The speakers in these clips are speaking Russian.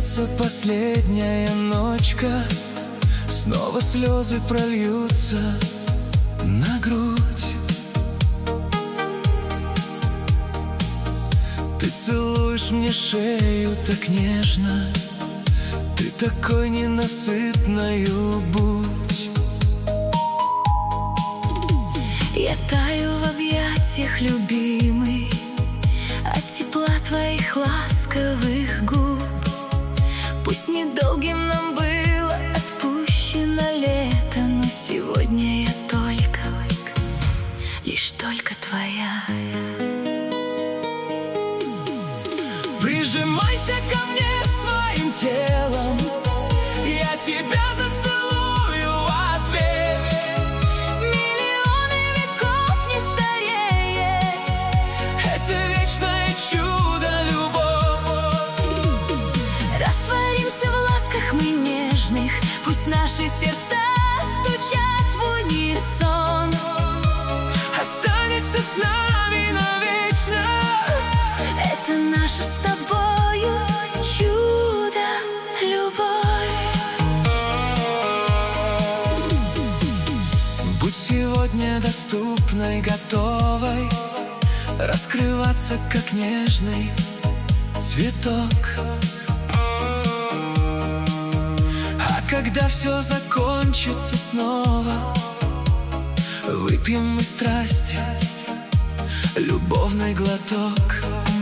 Прольется последняя ночка, снова слезы прольются на грудь. Ты целуешь мне шею так нежно, ты такой ненасытною будь. Я таю в объятиях, любимый, от тепла твоих ласковых губ. Пусть недолгим нам было отпущено лето, но сегодня я только, лишь только твоя. Прижимайся ко мне своим телом, я тебя зацелую в ответ. Миллионы веков не стареет, Это вечное чудо любовь. растворимся в ласках мы нежных, пусть наши сердца стучат в унисон. Останется с нами навечно. Это наше с тобою чудо, любовь. Будь сегодня доступной, готовой раскрываться, как нежный цветок. А когда все закончится снова, выпьем мы страсти, любовный глоток.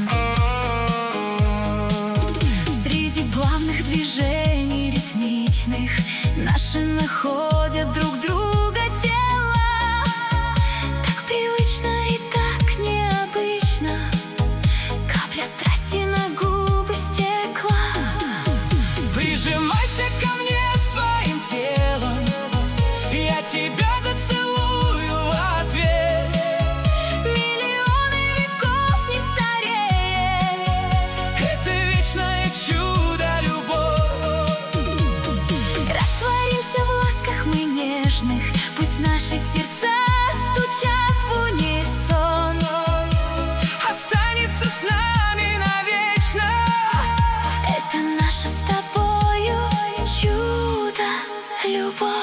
Среди плавных движений ритмичных наши находят друг друга тела. Так привычно и так необычно, капля страсти на губы стекла. Прижимайся ко мне своим телом, я тебя зацелую в ответ. Миллионы веков не стареет, Это вечное чудо любовь. растворимся в ласках мы нежных, пусть наши сердца стучат в унисон. Останется с нами навечно. Это наше с тобою чудо, любовь.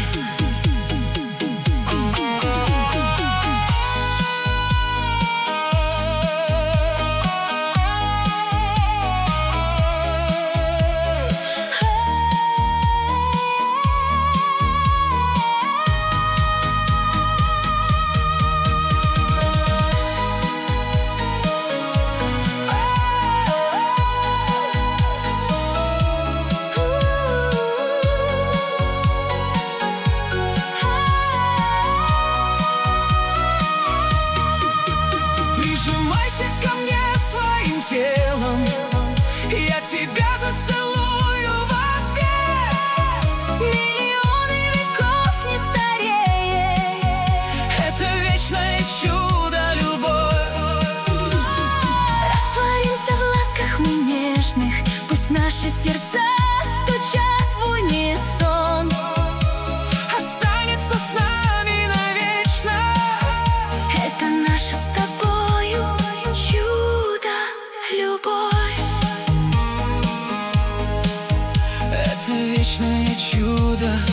Прижимайся ко мне своим телом, я тебя зацелую в ответ. Миллионы веков не стареет, Это вечное чудо любовь. растворимся в ласках мы нежных, пусть наши сердца стучат в унисон. Останется с нами навечно. Это наше с тобою чудо, любовь. Это вечное чудо